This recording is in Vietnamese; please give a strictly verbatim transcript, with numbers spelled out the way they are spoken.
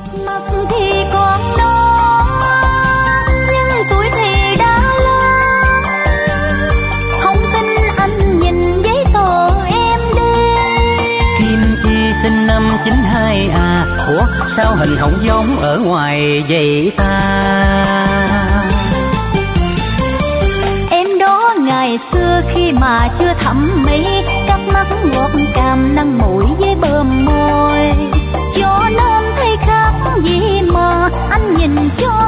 Mặt thì còn non nhưng tuổi thì đã lớn, không tin anh nhìn giấy tờ em đi. Kim Chi sinh năm chín hai à, ủa sao hình không giống ở ngoài vậy ta? Em đó ngày xưa khi mà chưa thẩm mỹ, cắt mắt ngọt càm nắng mũi với bờm môi, cho nên thấy khác gì mà anh nhìn cho